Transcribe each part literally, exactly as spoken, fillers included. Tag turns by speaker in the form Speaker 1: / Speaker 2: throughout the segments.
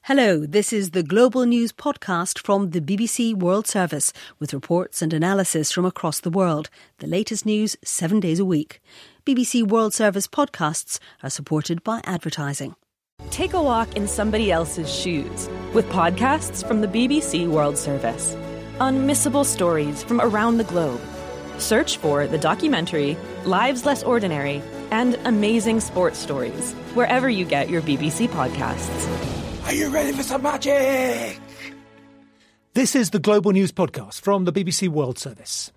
Speaker 1: Hello, this is the Global News podcast from the B B C World Service with reports and analysis from across the world. The latest news seven days a week. B B C World Service podcasts are supported by advertising.
Speaker 2: Take a walk in somebody else's shoes with podcasts from the B B C World Service. Unmissable stories from around the globe. Search for the documentary Lives Less Ordinary and Amazing Sports Stories wherever you get your B B C podcasts.
Speaker 3: Are you ready for some magic?
Speaker 4: This is the Global News podcast from the B B C World Service.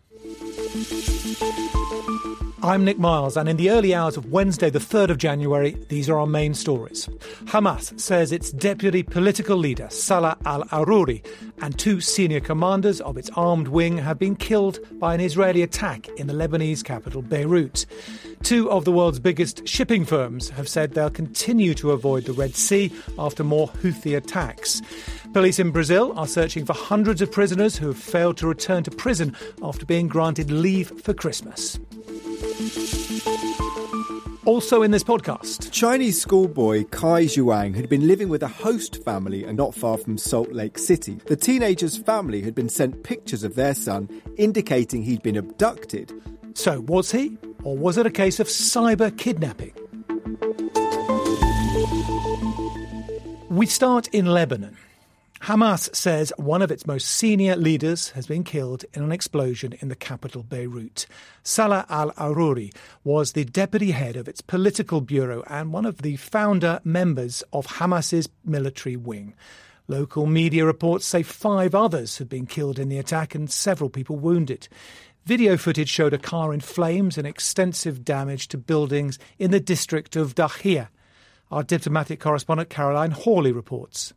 Speaker 4: I'm Nick Miles, and in the early hours of Wednesday, the third of January, these are our main stories. Hamas says its deputy political leader, Salah al-Aruri, and two senior commanders of its armed wing have been killed by an Israeli attack in the Lebanese capital, Beirut. Two of the world's biggest shipping firms have said they'll continue to avoid the Red Sea after more Houthi attacks. Police in Brazil are searching for hundreds of prisoners who have failed to return to prison after being granted leave for Christmas. Also in this podcast,
Speaker 5: Chinese schoolboy Kai Zhuang had been living with a host family not far from Salt Lake City. The teenager's family had been sent pictures of their son indicating he'd been abducted.
Speaker 4: So was he, or was it a case of cyber kidnapping? We start in Lebanon. Hamas says one of its most senior leaders has been killed in an explosion in the capital, Beirut. Salah al-Aruri was the deputy head of its political bureau and one of the founder members of Hamas's military wing. Local media reports say five others had been killed in the attack and several people wounded. Video footage showed a car in flames and extensive damage to buildings in the district of Dahia. Our diplomatic correspondent Caroline Hawley reports.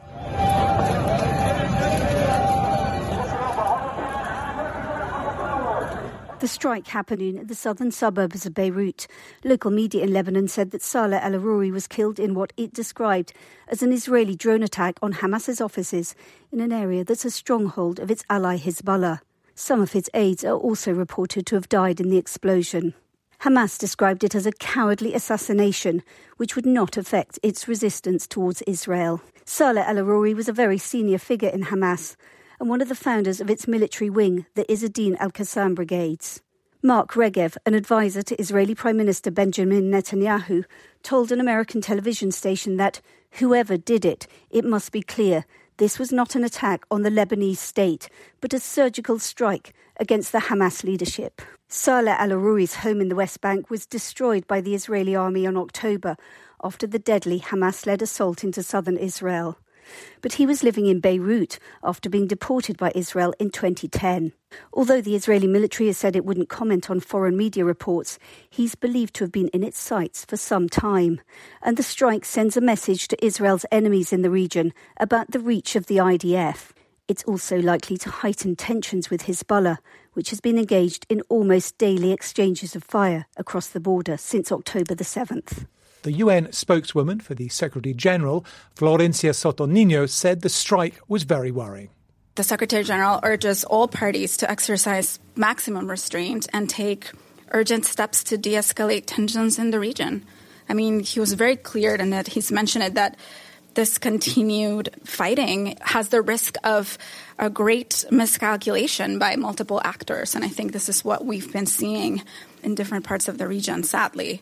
Speaker 6: The strike happening in the southern suburbs of Beirut. Local media in Lebanon said that Salah al-Aruri was killed in what it described as an Israeli drone attack on Hamas's offices in an area that's a stronghold of its ally Hezbollah. Some of its aides are also reported to have died in the explosion. Hamas described it as a cowardly assassination, which would not affect its resistance towards Israel. Salah al-Aruri was a very senior figure in Hamas and one of the founders of its military wing, the Izz-ad-Din al-Qassam Brigades. Mark Regev, an advisor to Israeli Prime Minister Benjamin Netanyahu, told an American television station that whoever did it, it must be clear, this was not an attack on the Lebanese state, but a surgical strike against the Hamas leadership. Salah al-Aruri's home in the West Bank was destroyed by the Israeli army in October after the deadly Hamas-led assault into southern Israel. But he was living in Beirut after being deported by Israel in twenty ten. Although the Israeli military has said it wouldn't comment on foreign media reports, he's believed to have been in its sights for some time. And the strike sends a message to Israel's enemies in the region about the reach of the I D F. It's also likely to heighten tensions with Hezbollah, which has been engaged in almost daily exchanges of fire across the border since October the seventh.
Speaker 4: The U N spokeswoman for the Secretary-General, Florencia Soto-Niño, said the strike was very worrying.
Speaker 7: The Secretary-General urges all parties to exercise maximum restraint and take urgent steps to de-escalate tensions in the region. I mean, he was very clear in that he's mentioned it that this continued fighting has the risk of a great miscalculation by multiple actors. And I think this is what we've been seeing in different parts of the region, sadly.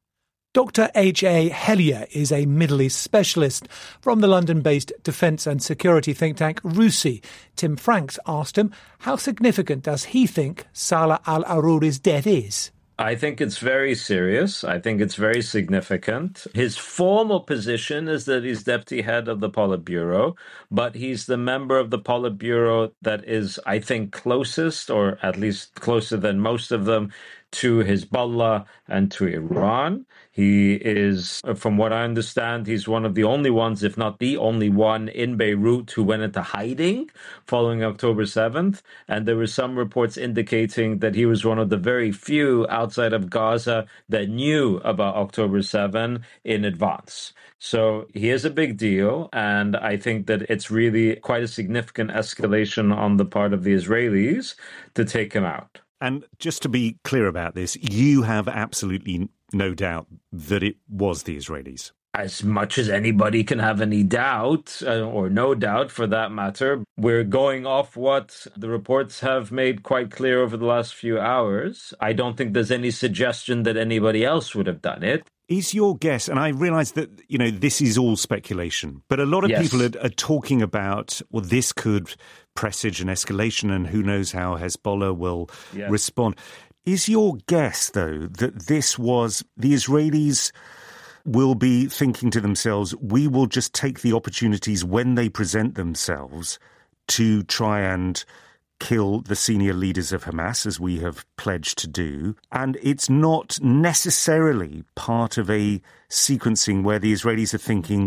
Speaker 4: Doctor H A Hellier is a Middle East specialist from the London-based defence and security think tank RUSI. Tim Franks asked him, how significant does he think Salah al-Aruri's death is?
Speaker 8: I think it's very serious. I think it's very significant. His formal position is that he's deputy head of the Politburo, but he's the member of the Politburo that is, I think, closest, or at least closer than most of them, to Hezbollah and to Iran. He is, from what I understand, he's one of the only ones, if not the only one, in Beirut who went into hiding following October seventh. And there were some reports indicating that he was one of the very few outside of Gaza that knew about October seventh in advance. So he is a big deal, and I think that it's really quite a significant escalation on the part of the Israelis to take him out.
Speaker 9: And just to be clear about this, you have absolutely no doubt that it was the Israelis.
Speaker 8: As much as anybody can have any doubt, uh, or no doubt for that matter, we're going off what the reports have made quite clear over the last few hours. I don't think there's any suggestion that anybody else would have done it.
Speaker 9: Is your guess, and I realise that, you know, this is all speculation, but a lot of
Speaker 8: Yes.
Speaker 9: people are, are talking about, well, this could presage an escalation and who knows how Hezbollah will
Speaker 8: Yes.
Speaker 9: respond. Is your guess, though, that this was the Israelis will be thinking to themselves, we will just take the opportunities when they present themselves to try and kill the senior leaders of Hamas, as we have pledged to do. And it's not necessarily part of a sequencing where the Israelis are thinking,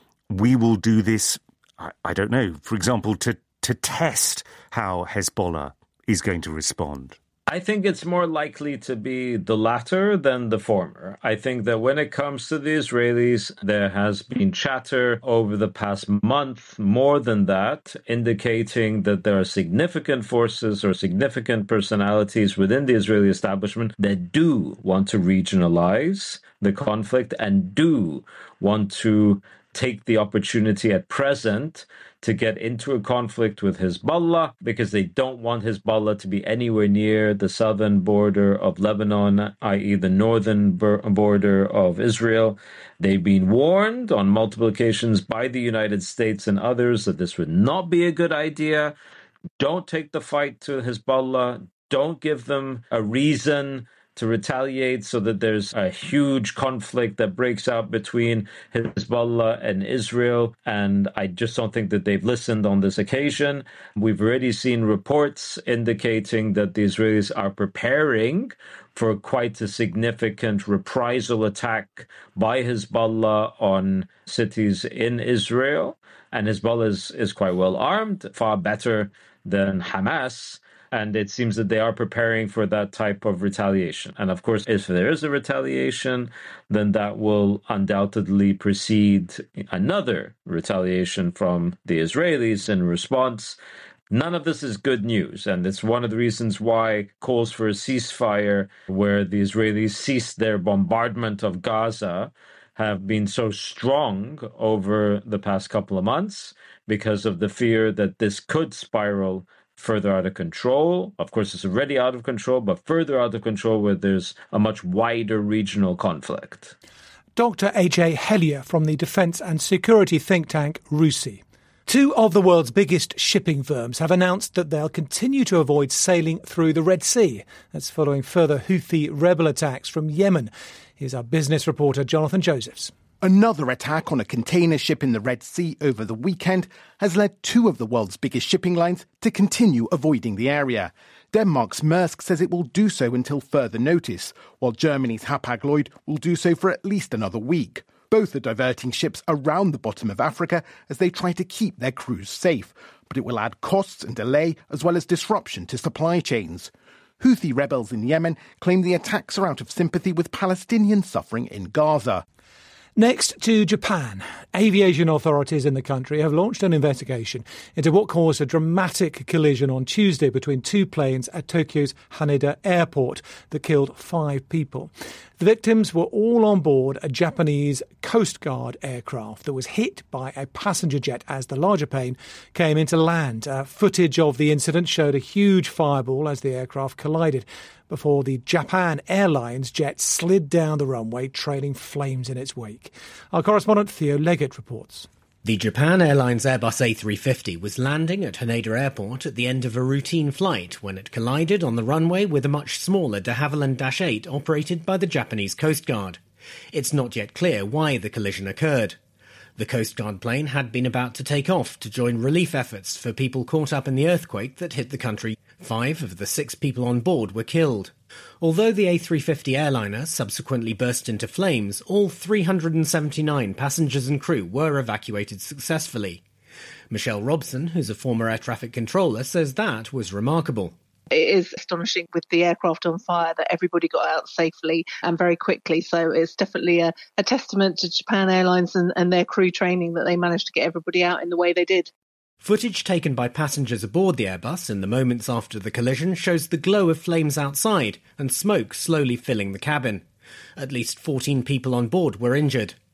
Speaker 9: we will do this, I, I don't know, for example, to, to test how Hezbollah is going to respond.
Speaker 8: I think it's more likely to be the latter than the former. I think that when it comes to the Israelis, there has been chatter over the past month, more than that, indicating that there are significant forces or significant personalities within the Israeli establishment that do want to regionalize the conflict and do want to take the opportunity at present to get into a conflict with Hezbollah because they don't want Hezbollah to be anywhere near the southern border of Lebanon, that is the northern border of Israel. They've been warned on multiple occasions by the United States and others that this would not be a good idea. Don't take the fight to Hezbollah. Don't give them a reason to retaliate so that there's a huge conflict that breaks out between Hezbollah and Israel. And I just don't think that they've listened on this occasion. We've already seen reports indicating that the Israelis are preparing for quite a significant reprisal attack by Hezbollah on cities in Israel. And Hezbollah is, is quite well armed, far better than Hamas. And it seems that they are preparing for that type of retaliation. And of course, if there is a retaliation, then that will undoubtedly precede another retaliation from the Israelis in response. None of this is good news. And it's one of the reasons why calls for a ceasefire, where the Israelis ceased their bombardment of Gaza, have been so strong over the past couple of months because of the fear that this could spiral further out of control. Of course, it's already out of control, but further out of control where there's a much wider regional conflict.
Speaker 4: Doctor A J Hellier from the defence and security think tank RUSI. Two of the world's biggest shipping firms have announced that they'll continue to avoid sailing through the Red Sea. That's following further Houthi rebel attacks from Yemen. Here's our business reporter, Jonathan Josephs.
Speaker 10: Another attack on a container ship in the Red Sea over the weekend has led two of the world's biggest shipping lines to continue avoiding the area. Denmark's Maersk says it will do so until further notice, while Germany's Hapag-Lloyd will do so for at least another week. Both are diverting ships around the bottom of Africa as they try to keep their crews safe, but it will add costs and delay as well as disruption to supply chains. Houthi rebels in Yemen claim the attacks are out of sympathy with Palestinians suffering in Gaza.
Speaker 4: Next to Japan, aviation authorities in the country have launched an investigation into what caused a dramatic collision on Tuesday between two planes at Tokyo's Haneda Airport that killed five people. The victims were all on board a Japanese Coast Guard aircraft that was hit by a passenger jet as the larger plane came into land. Uh, footage of the incident showed a huge fireball as the aircraft collided before the Japan Airlines jet slid down the runway, trailing flames in its wake. Our correspondent Theo Leggett reports.
Speaker 11: The Japan Airlines Airbus A three fifty was landing at Haneda Airport at the end of a routine flight when it collided on the runway with a much smaller de Havilland Dash eight operated by the Japanese Coast Guard. It's not yet clear why the collision occurred. The Coast Guard plane had been about to take off to join relief efforts for people caught up in the earthquake that hit the country. Five of the six people on board were killed. Although the A three fifty airliner subsequently burst into flames, all three hundred seventy-nine passengers and crew were evacuated successfully. Michelle Robson, who's a former air traffic controller, says that was remarkable.
Speaker 12: It is astonishing with the aircraft on fire that everybody got out safely and very quickly. So it's definitely a, a testament to Japan Airlines and, and their crew training that they managed to get everybody out in the way they did.
Speaker 11: Footage taken by passengers aboard the Airbus in the moments after the collision shows the glow of flames outside and smoke slowly filling the cabin. At least fourteen people on board were injured.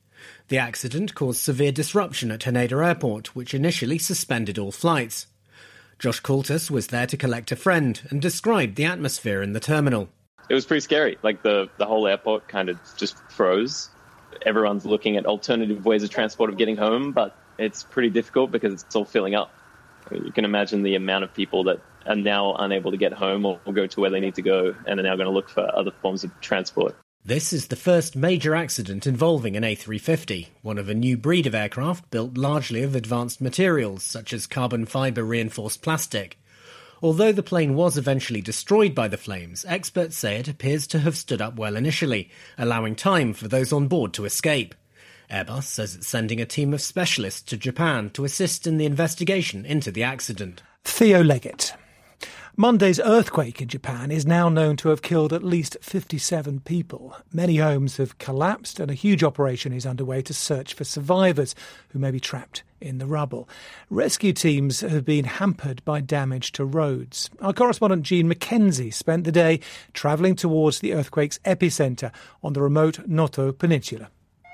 Speaker 11: The accident caused severe disruption at Haneda Airport, which initially suspended all flights. Josh Coultas was there to collect a friend and described the atmosphere in the terminal.
Speaker 13: It was pretty scary. Like the, the whole airport kind of just froze. Everyone's looking at alternative ways of transport of getting home, but it's pretty difficult because it's all filling up. You can imagine the amount of people that are now unable to get home or, or go to where they need to go and are now going to look for other forms of transport.
Speaker 11: This is the first major accident involving an A three fifty, one of a new breed of aircraft built largely of advanced materials such as carbon fibre reinforced plastic. Although the plane was eventually destroyed by the flames, experts say it appears to have stood up well initially, allowing time for those on board to escape. Airbus says it's sending a team of specialists to Japan to assist in the investigation into the accident.
Speaker 4: Theo Leggett. Monday's earthquake in Japan is now known to have killed at least fifty-seven people. Many homes have collapsed and a huge operation is underway to search for survivors who may be trapped in the rubble. Rescue teams have been hampered by damage to roads. Our correspondent Jean Mackenzie spent the day travelling towards the earthquake's epicentre on the remote Noto Peninsula.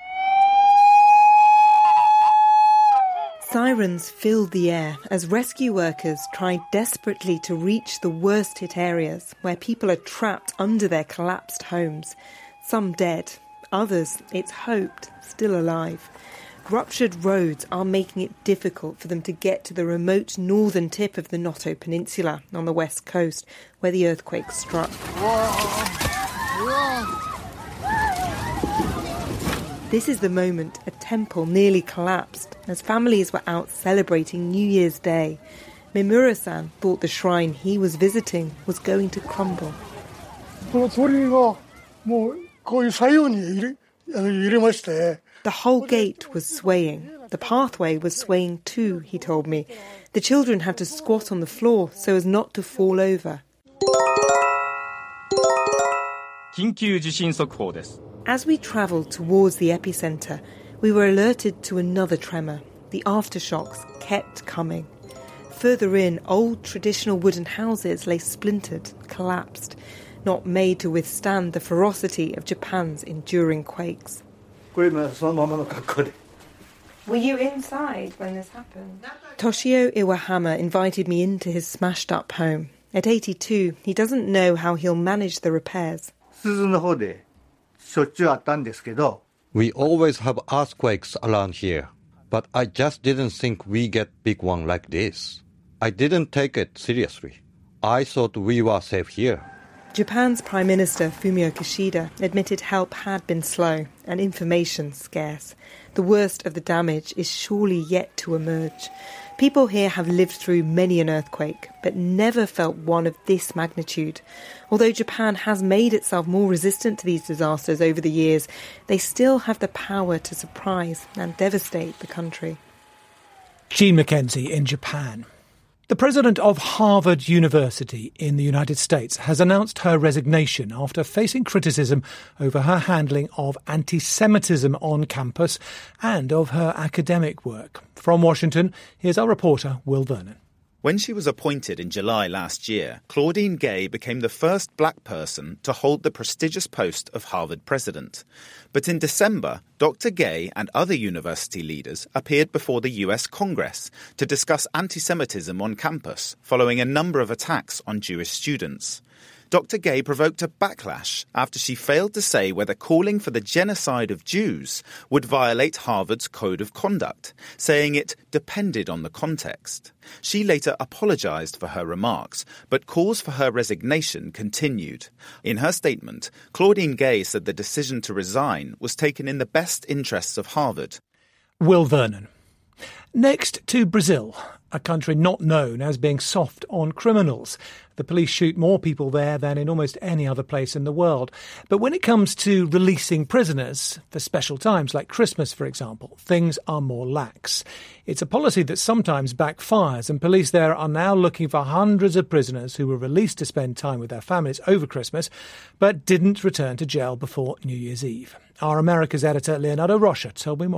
Speaker 14: Sirens filled the air as rescue workers tried desperately to reach the worst-hit areas where people are trapped under their collapsed homes. Some dead, others, it's hoped, still alive. Ruptured roads are making it difficult for them to get to the remote northern tip of the Noto Peninsula on the west coast, where the earthquake struck. This is the moment a temple nearly collapsed as families were out celebrating New Year's Day. Mimura-san thought the shrine he was visiting was going to crumble. The whole gate was swaying. The pathway was swaying too, he told me. The children had to squat on the floor so as not to fall over. As we travelled towards the epicentre, we were alerted to another tremor. The aftershocks kept coming. Further in, old traditional wooden houses lay splintered, collapsed, not made to withstand the ferocity of Japan's enduring quakes. Were you inside when this happened? Toshio Iwahama invited me into his smashed-up home. At eighty-two, he doesn't know how he'll manage the repairs.
Speaker 15: We always have earthquakes around here, but I just didn't think we get big one like this. I didn't take it seriously. I thought we were safe here.
Speaker 14: Japan's Prime Minister Fumio Kishida admitted help had been slow and information scarce. The worst of the damage is surely yet to emerge. People here have lived through many an earthquake, but never felt one of this magnitude. Although Japan has made itself more resistant to these disasters over the years, they still have the power to surprise and devastate the country.
Speaker 4: Jean Mackenzie in Japan. The president of Harvard University in the United States has announced her resignation after facing criticism over her handling of anti-Semitism on campus and of her academic work. From Washington, here's our reporter, Will Vernon.
Speaker 16: When she was appointed in July last year, Claudine Gay became the first black person to hold the prestigious post of Harvard president. But in December, Doctor Gay and other university leaders appeared before the U S Congress to discuss anti-Semitism on campus following a number of attacks on Jewish students. Doctor Gay provoked a backlash after she failed to say whether calling for the genocide of Jews would violate Harvard's code of conduct, saying it depended on the context. She later apologized for her remarks, but calls for her resignation continued. In her statement, Claudine Gay said the decision to resign was taken in the best interests of Harvard.
Speaker 4: Will Vernon. Next to Brazil, a country not known as being soft on criminals. The police shoot more people there than in almost any other place in the world. But when it comes to releasing prisoners, for special times like Christmas, for example, things are more lax. It's a policy that sometimes backfires, and police there are now looking for hundreds of prisoners who were released to spend time with their families over Christmas, but didn't return to jail before New Year's Eve. Our Americas editor, Leonardo Rocha, told me more.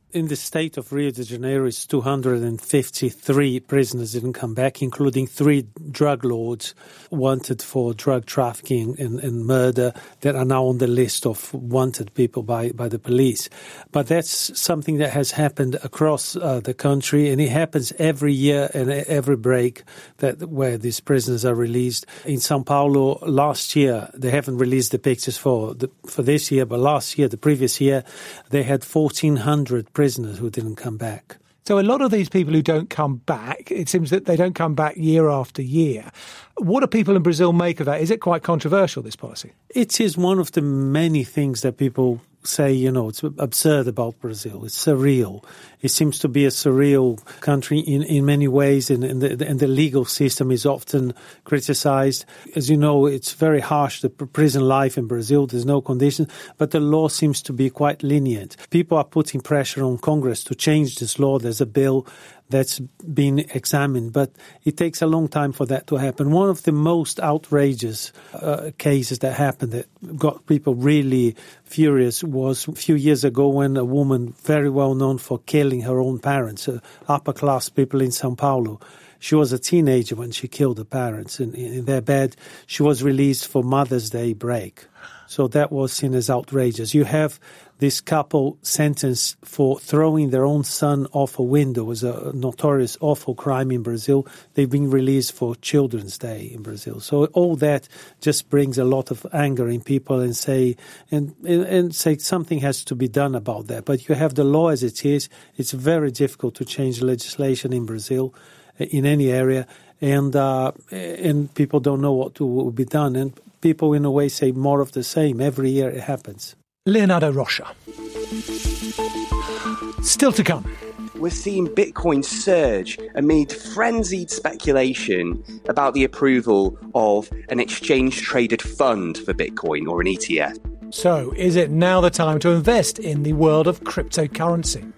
Speaker 17: In the state of Rio de Janeiro, it's two hundred fifty-three prisoners didn't come back, including three drug lords wanted for drug trafficking and, and murder that are now on the list of wanted people by, by the police. But that's something that has happened across uh, the country, and it happens every year and every break that where these prisoners are released. In São Paulo, last year, they haven't released the pictures for the, for this year, but last year, the previous year, they had fourteen hundred prisoners who didn't come back.
Speaker 4: So a lot of these people who don't come back, it seems that they don't come back year after year. What do people in Brazil make of that? Is it quite controversial, this policy?
Speaker 17: It is one of the many things that people say, you know, it's absurd about Brazil. It's surreal. It seems to be a surreal country in, in many ways, and, and, the, and the legal system is often criticized. As you know, it's very harsh, the prison life in Brazil. There's no conditions, but the law seems to be quite lenient. People are putting pressure on Congress to change this law. There's a bill that's been examined, but it takes a long time for that to happen. One of the most outrageous uh, cases that happened that got people really furious was a few years ago when a woman very well known for killing her own parents, uh, upper-class people in São Paulo. She was a teenager when she killed her parents in, in their bed. She was released for Mother's Day break. So that was seen as outrageous. You have this couple sentenced for throwing their own son off a window. It was a notorious, awful crime in Brazil. They've been released for Children's Day in Brazil. So all that just brings a lot of anger in people and say, and, and, and say something has to be done about that. But you have the law as it is. It's very difficult to change legislation in Brazil, in any area, and uh, and people don't know what to, will be done. And people, in a way, say more of the same. Every year it happens.
Speaker 4: Leonardo Rocha. Still to come.
Speaker 18: We're seeing Bitcoin surge amid frenzied speculation about the approval of an exchange-traded fund for Bitcoin, or an E T F.
Speaker 4: So, is it now the time to invest in the world of cryptocurrency?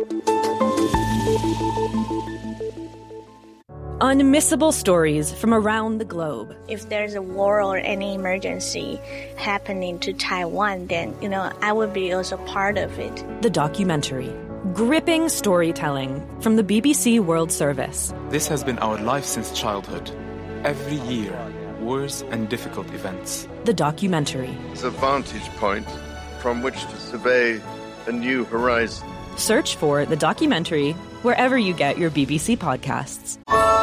Speaker 2: Unmissable stories from around the globe.
Speaker 19: If there's a war or any emergency happening to Taiwan, then, you know, I would be also part of it.
Speaker 2: The documentary. Gripping storytelling from the B B C World Service.
Speaker 20: This has been our life since childhood. Every year, wars and difficult events.
Speaker 2: The documentary.
Speaker 21: It's a vantage point from which to survey a new horizon.
Speaker 2: Search for The Documentary wherever you get your B B C podcasts.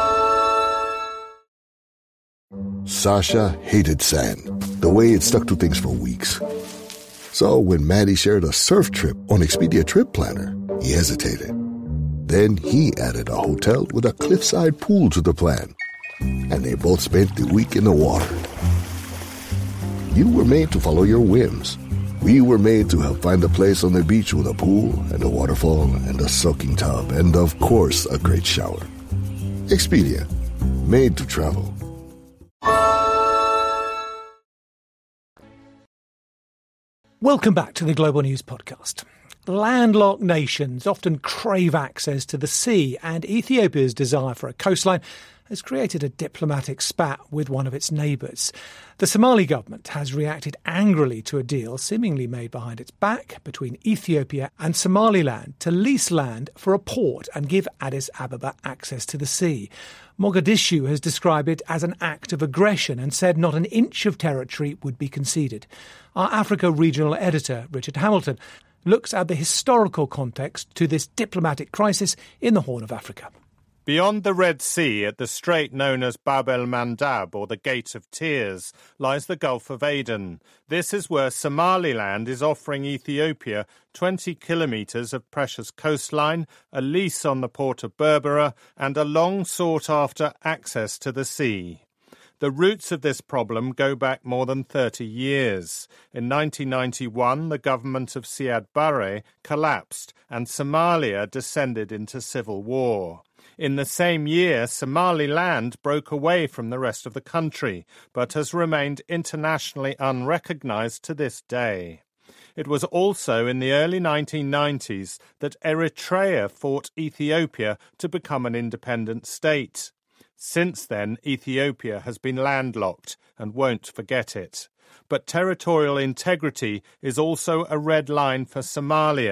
Speaker 22: Sasha hated sand, the way it stuck to things for weeks. So when Maddie shared a surf trip on Expedia Trip Planner, he hesitated. Then he added a hotel with a cliffside pool to the plan. And they both spent the week in the water. You were made to follow your whims. We were made to help find a place on the beach with a pool and a waterfall and a soaking tub and, of course, a great shower. Expedia. Made to travel.
Speaker 4: Welcome back to the Global News Podcast. Landlocked nations often crave access to the sea, and Ethiopia's desire for a coastline has created a diplomatic spat with one of its neighbours. The Somali government has reacted angrily to a deal seemingly made behind its back between Ethiopia and Somaliland to lease land for a port and give Addis Ababa access to the sea. Mogadishu has described it as an act of aggression and said not an inch of territory would be conceded. Our Africa regional editor, Richard Hamilton, looks at the historical context to this diplomatic crisis in the Horn of Africa.
Speaker 23: Beyond the Red Sea, at the strait known as Bab el-Mandab, or the Gate of Tears, lies the Gulf of Aden. This is where Somaliland is offering Ethiopia twenty kilometres of precious coastline, a lease on the port of Berbera, and a long-sought-after access to the sea. The roots of this problem go back more than thirty years. In nineteen ninety-one, the government of Siad Barre collapsed, and Somalia descended into civil war. In the same year, Somaliland broke away from the rest of the country, but has remained internationally unrecognised to this day. It was also in the early nineteen nineties that Eritrea fought Ethiopia to become an independent state. Since then, Ethiopia has been landlocked and won't forget it. But territorial integrity is also a red line for Somalia.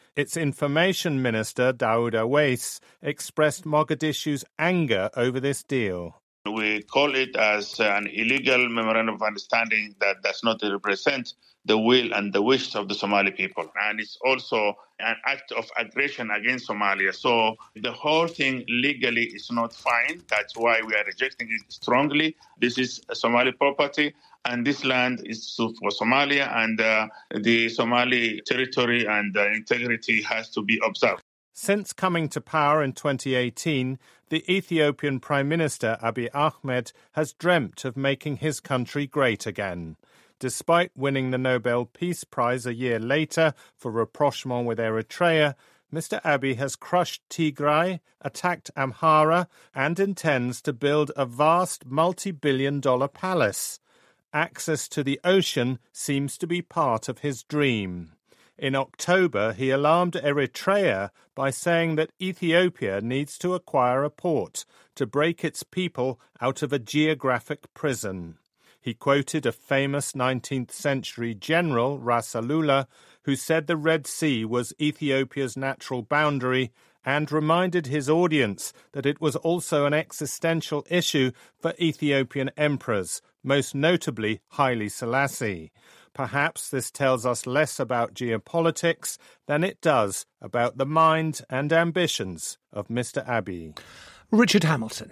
Speaker 23: Its information minister, Daouda Weiss, expressed Mogadishu's anger over this deal.
Speaker 1: We call it as an illegal memorandum of understanding that does not represent the will and the wishes of the Somali people. And it's also an act of aggression against Somalia. So the whole thing legally is not fine. That's why we are rejecting it strongly. This is Somali property, and this land is for Somalia, and uh, the Somali territory and uh, integrity has to be observed.
Speaker 23: Since coming to power in twenty eighteen, the Ethiopian Prime Minister Abiy Ahmed has dreamt of making his country great again. Despite winning the Nobel Peace Prize a year later for rapprochement with Eritrea, Mister Abiy has crushed Tigray, attacked Amhara, and intends to build a vast multi-billion dollar palace. Access to the ocean seems to be part of his dream. In October, he alarmed Eritrea by saying that Ethiopia needs to acquire a port to break its people out of a geographic prison. He quoted a famous nineteenth century general, Ras Alula, who said the Red Sea was Ethiopia's natural boundary, and reminded his audience that it was also an existential issue for Ethiopian emperors, most notably Haile Selassie. Perhaps this tells us less about geopolitics than it does about the mind and ambitions of Mister Abiy.
Speaker 4: Richard Hamilton.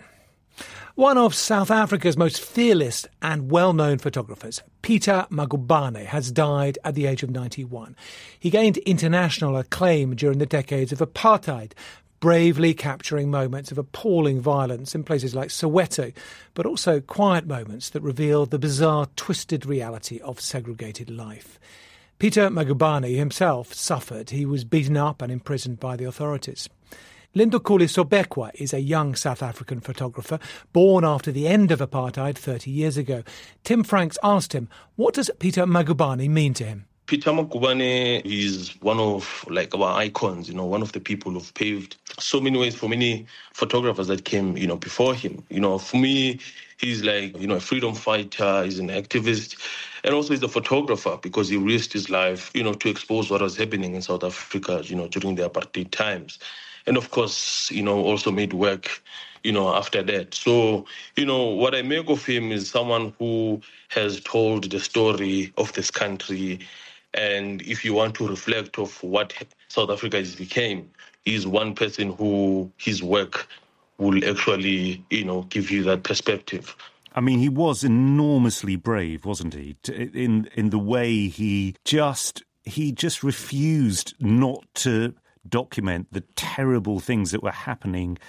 Speaker 4: One of South Africa's most fearless and well-known photographers, Peter Magubane, has died at the age of ninety-one. He gained international acclaim during the decades of apartheid, bravely capturing moments of appalling violence in places like Soweto, but also quiet moments that reveal the bizarre, twisted reality of segregated life. Peter Magubane himself suffered. He was beaten up and imprisoned by the authorities. Lindukuli Sobekwa is a young South African photographer born after the end of apartheid thirty years ago. Tim Franks asked him, what does Peter Magubane mean to him?
Speaker 3: Peter Magubane is one of like our icons, you know, one of the people who've paved so many ways for many photographers that came, you know, before him. You know, for me, he's like, you know, a freedom fighter, he's an activist, and also he's a photographer because he risked his life, you know, to expose what was happening in South Africa, you know, during the apartheid times. And of course, you know, also made work, you know, after that. So, you know, what I make of him is someone who has told the story of this country. And if you want to reflect of what South Africa has become, he's one person who his work will actually, you know, give you that perspective.
Speaker 9: I mean, he was enormously brave, wasn't he? In in the way he just he just refused not to document the terrible things that were happening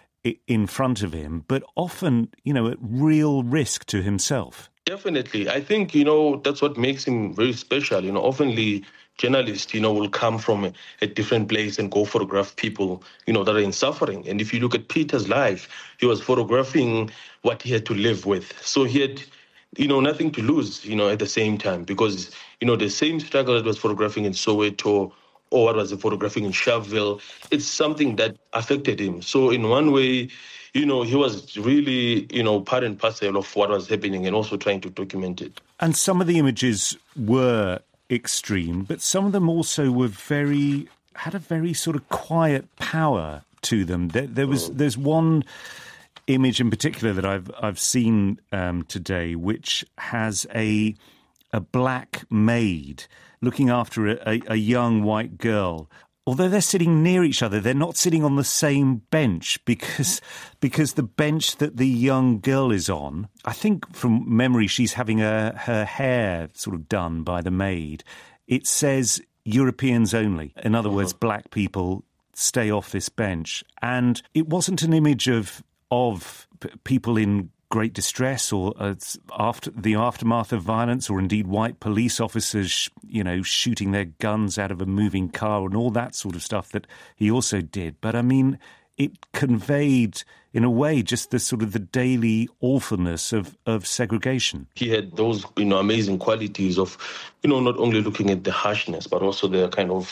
Speaker 9: in front of him, but often, you know, at real risk to himself.
Speaker 3: Definitely. I think, you know, that's what makes him very special. You know, oftenly journalists, you know, will come from a, a different place and go photograph people, you know, that are in suffering. And if you look at Peter's life, he was photographing what he had to live with. So he had, you know, nothing to lose, you know, at the same time, because, you know, the same struggle that was photographing in Soweto or what was he photographing in Sharpeville, it's something that affected him. So in one way, you know, he was really, you know, part and parcel of what was happening and also trying to document it.
Speaker 9: And some of the images were extreme, but some of them also were very, had a very sort of quiet power to them. There, there was, oh. there's one image in particular that I've I've seen um, today, which has a a black maid looking after a, a, a young white girl. Although they're sitting near each other, they're not sitting on the same bench because because the bench that the young girl is on, I think from memory, she's having a, her hair sort of done by the maid. It says Europeans only. In other words, black people stay off this bench. And it wasn't an image of of people in great distress or uh, after the aftermath of violence, or indeed white police officers, you know, shooting their guns out of a moving car and all that sort of stuff that he also did. But I mean, it conveyed, in a way, just the sort of the daily awfulness of, of segregation.
Speaker 3: He had those, you know, amazing qualities of, you know, not only looking at the harshness, but also the kind of,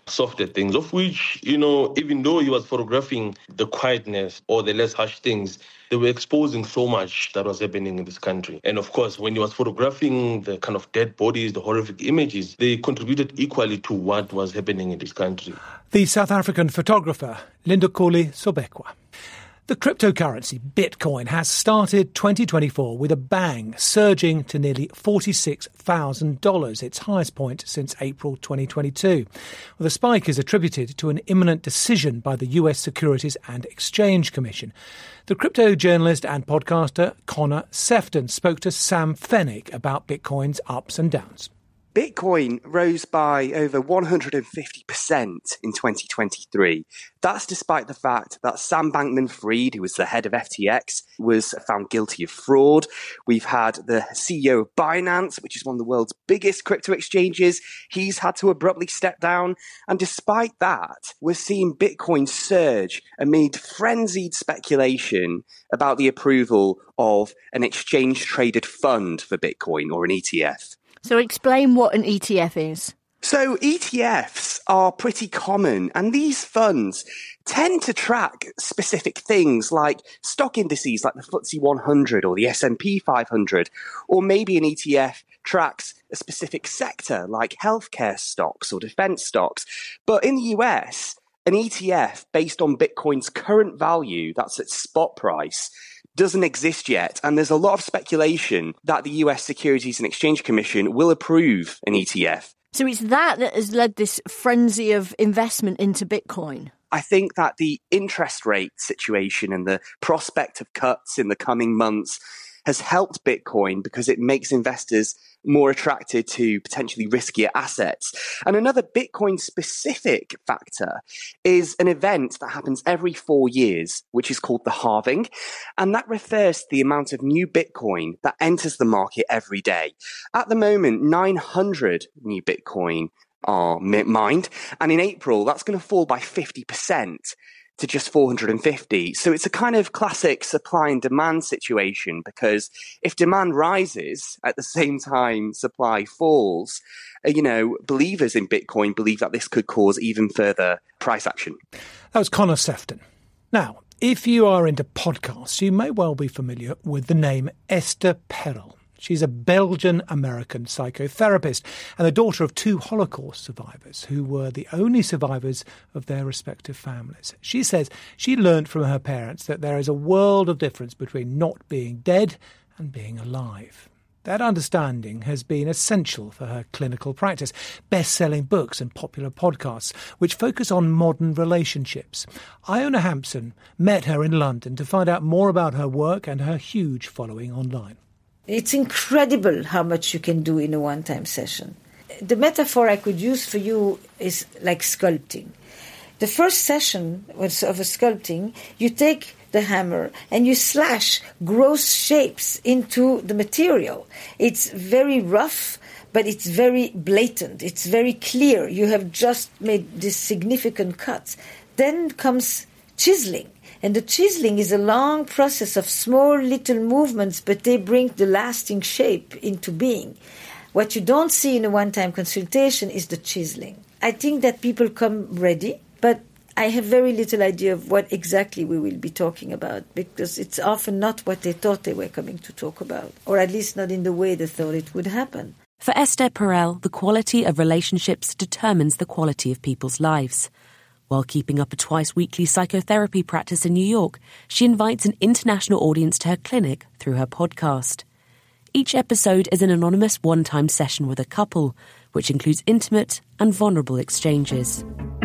Speaker 3: softer things, of which, you know, even though he was photographing the quietness or the less harsh things, they were exposing so much that was happening in this country. And of course, when he was photographing the kind of dead bodies, the horrific images, they contributed equally to what was happening in this country.
Speaker 4: The South African photographer, Lindukoli Sobekwa. The cryptocurrency Bitcoin has started twenty twenty-four with a bang, surging to nearly forty-six thousand dollars, its highest point since April twenty twenty-two. Well, the spike is attributed to an imminent decision by the U S Securities and Exchange Commission. The crypto journalist and podcaster Connor Sefton spoke to Sam Fennick about Bitcoin's ups and downs.
Speaker 18: Bitcoin rose by over one hundred fifty percent in twenty twenty-three. That's despite the fact that Sam Bankman-Fried, who was the head of F T X, was found guilty of fraud. We've had the C E O of Binance, which is one of the world's biggest crypto exchanges. He's had to abruptly step down. And despite that, we're seeing Bitcoin surge amid frenzied speculation about the approval of an exchange-traded fund for Bitcoin, or an E T F.
Speaker 5: So explain what an E T F is.
Speaker 18: So E T Fs are pretty common, and these funds tend to track specific things like stock indices like the F T S E one hundred or the S and P five hundred, or maybe an E T F tracks a specific sector like healthcare stocks or defense stocks. But in the U S, an E T F based on Bitcoin's current value, that's its spot price, doesn't exist yet, and there's a lot of speculation that the U S Securities and Exchange Commission will approve an E T F.
Speaker 5: So it's that that has led this frenzy of investment into Bitcoin.
Speaker 18: I think that the interest rate situation and the prospect of cuts in the coming months has helped Bitcoin because it makes investors more attracted to potentially riskier assets. And another Bitcoin-specific factor is an event that happens every four years, which is called the halving. And that refers to the amount of new Bitcoin that enters the market every day. At the moment, nine hundred new Bitcoin are mined. And in April, that's going to fall by fifty percent. To just four hundred fifty. So it's a kind of classic supply and demand situation, because if demand rises at the same time supply falls, you know, believers in Bitcoin believe that this could cause even further price action.
Speaker 4: That was Connor Sefton. Now, if you are into podcasts, you may well be familiar with the name Esther Perel. She's a Belgian-American psychotherapist and the daughter of two Holocaust survivors who were the only survivors of their respective families. She says she learned from her parents that there is a world of difference between not being dead and being alive. That understanding has been essential for her clinical practice, best-selling books and popular podcasts which focus on modern relationships. Iona Hampson met her in London to find out more about her work and her huge following online.
Speaker 6: It's incredible how much you can do in a one-time session. The metaphor I could use for you is like sculpting. The first session of a sculpting, you take the hammer and you slash gross shapes into the material. It's very rough, but it's very blatant. It's very clear. You have just made this significant cut. Then comes chiseling. And the chiseling is a long process of small little movements, but they bring the lasting shape into being. What you don't see in a one-time consultation is the chiseling. I think that people come ready, but I have very little idea of what exactly we will be talking about, because it's often not what they thought they were coming to talk about, or at least not in the way they thought it would happen.
Speaker 7: For Esther Perel, the quality of relationships determines the quality of people's lives. While keeping up a twice-weekly psychotherapy practice in New York, she invites an international audience to her clinic through her podcast. Each episode is an anonymous one-time session with a couple, which includes intimate and vulnerable exchanges.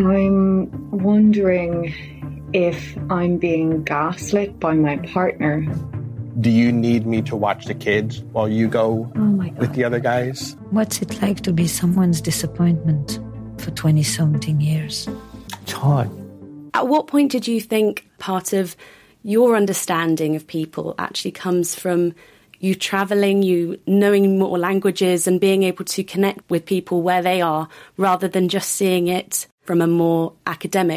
Speaker 24: I'm wondering if I'm being gaslit by my partner.
Speaker 25: Do you need me to watch the kids while you go
Speaker 24: oh my God.
Speaker 25: with the other guys?
Speaker 24: What's it like to be someone's disappointment for twenty-something years?
Speaker 25: It's hard.
Speaker 7: At what point did you think part of your understanding of people actually comes from you travelling, you knowing more languages and being able to connect with people where they are rather than just seeing it from a more academic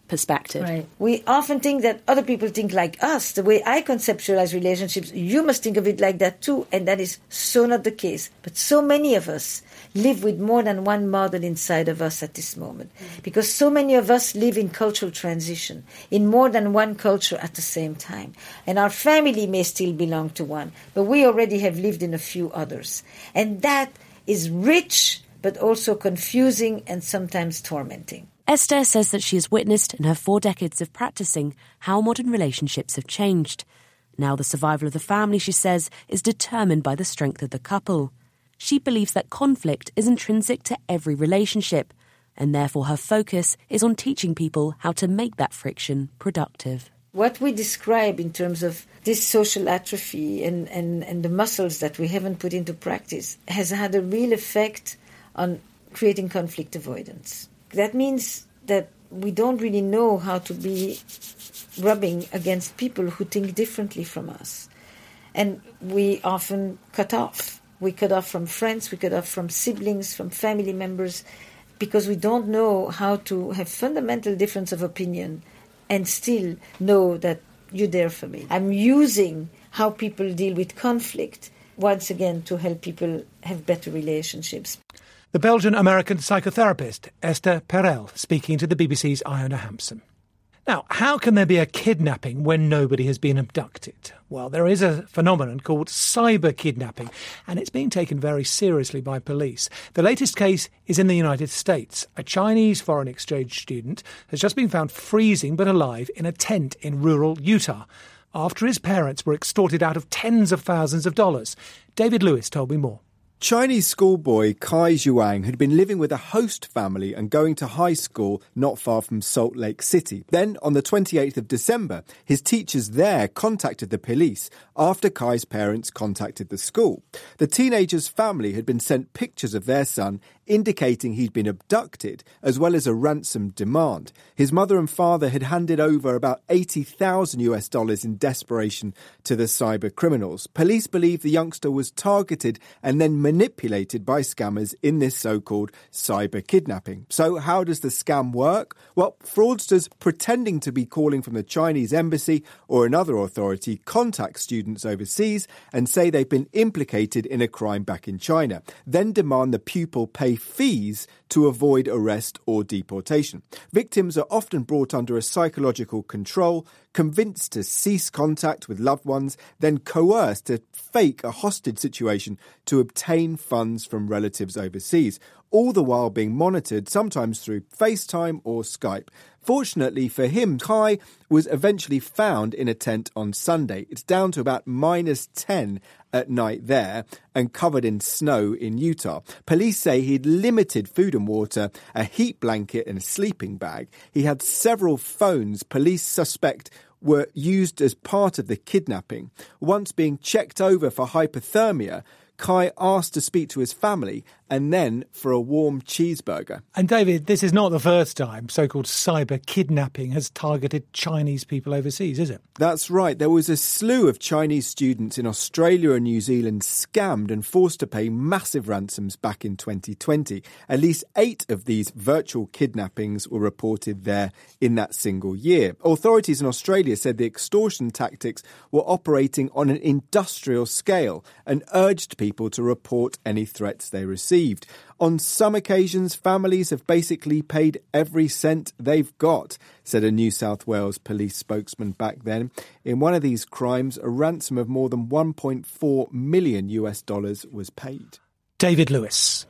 Speaker 2: perspective.
Speaker 6: Right. We often think that other people think like us. The way I conceptualize relationships, you must think of it like that too. And that is so not the case. But so many of us live with more than one model inside of us at this moment. Mm-hmm. Because so many of us live in cultural transition, in more than one culture at the same time. And our family may still belong to one, but we already have lived in a few others. And that is rich, but also confusing and sometimes tormenting.
Speaker 7: Esther says that she has witnessed in her four decades of practicing how modern relationships have changed. Now the survival of the family, she says, is determined by the strength of the couple. She believes that conflict is intrinsic to every relationship, and therefore her focus is on teaching people how to make that friction productive.
Speaker 6: What we describe in terms of this social atrophy and, and, and the muscles that we haven't put into practice has had a real effect on creating conflict avoidance. That means that we don't really know how to be rubbing against people who think differently from us. And we often cut off. We cut off from friends, we cut off from siblings, from family members, because we don't know how to have fundamental difference of opinion and still know that you're there for me. I'm using how people deal with conflict, once again, to help people have better relationships.
Speaker 4: The Belgian-American psychotherapist Esther Perel speaking to the B B C's Iona Hampson. Now, how can there be a kidnapping when nobody has been abducted? Well, there is a phenomenon called cyber kidnapping, and it's being taken very seriously by police. The latest case is in the United States. A Chinese foreign exchange student has just been found freezing but alive in a tent in rural Utah after his parents were extorted out of tens of thousands of dollars. David Lewis told me more.
Speaker 8: Chinese schoolboy Kai Zhuang had been living with a host family and going to high school not far from Salt Lake City. Then, on the twenty-eighth of December, his teachers there contacted the police after Kai's parents contacted the school. The teenager's family had been sent pictures of their son indicating he'd been abducted, as well as a ransom demand. His mother and father had handed over about eighty thousand US dollars in desperation to the cyber criminals. Police believe the youngster was targeted and then manipulated by scammers in this so-called cyber kidnapping. So how does the scam work? Well, fraudsters pretending to be calling from the Chinese embassy or another authority contact students overseas and say they've been implicated in a crime back in China, then demand the pupil pay fees to avoid arrest or deportation. Victims are often brought under a psychological control, convinced to cease contact with loved ones, then coerced to fake a hostage situation to obtain funds from relatives overseas, all the while being monitored, sometimes through FaceTime or Skype. Fortunately for him, Kai was eventually found in a tent on Sunday. It's down to about minus ten at night there and covered in snow in Utah. Police say he'd limited food and water, a heat blanket and a sleeping bag. He had several phones police suspect were used as part of the kidnapping. Once being checked over for hypothermia, Kai asked to speak to his family and then for a warm cheeseburger.
Speaker 4: And David, this is not the first time so-called cyber kidnapping has targeted Chinese people overseas, is it?
Speaker 8: That's right. There was a slew of Chinese students in Australia and New Zealand scammed and forced to pay massive ransoms back in twenty twenty. At least eight of these virtual kidnappings were reported there in that single year. Authorities in Australia said the extortion tactics were operating on an industrial scale and urged people to report any threats they received. On some occasions, families have basically paid every cent they've got, said a New South Wales police spokesman back then. In one of these crimes, a ransom of more than one point four million US dollars was paid.
Speaker 4: David Lewis.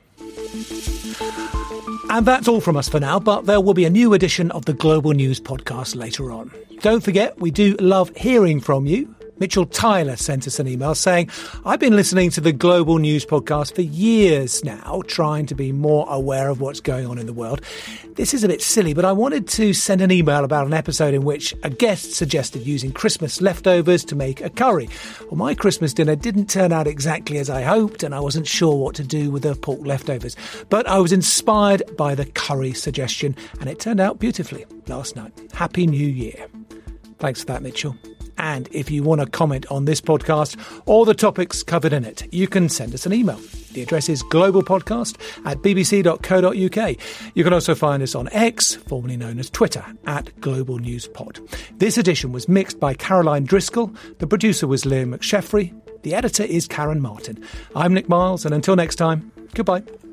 Speaker 4: And that's all from us for now, but there will be a new edition of the Global News podcast later on. Don't forget, we do love hearing from you. Mitchell Tyler sent us an email saying, I've been listening to the Global News podcast for years now, trying to be more aware of what's going on in the world. This is a bit silly, but I wanted to send an email about an episode in which a guest suggested using Christmas leftovers to make a curry. Well, my Christmas dinner didn't turn out exactly as I hoped, and I wasn't sure what to do with the pork leftovers. But I was inspired by the curry suggestion, and it turned out beautifully last night. Happy New Year. Thanks for that, Mitchell. And if you want to comment on this podcast or the topics covered in it, you can send us an email. The address is globalpodcast at bbc dot co dot uk. You can also find us on X, formerly known as Twitter, at Global News Pod. This edition was mixed by Caroline Driscoll. The producer was Liam McSheffrey. The editor is Karen Martin. I'm Nick Miles, and until next time, goodbye.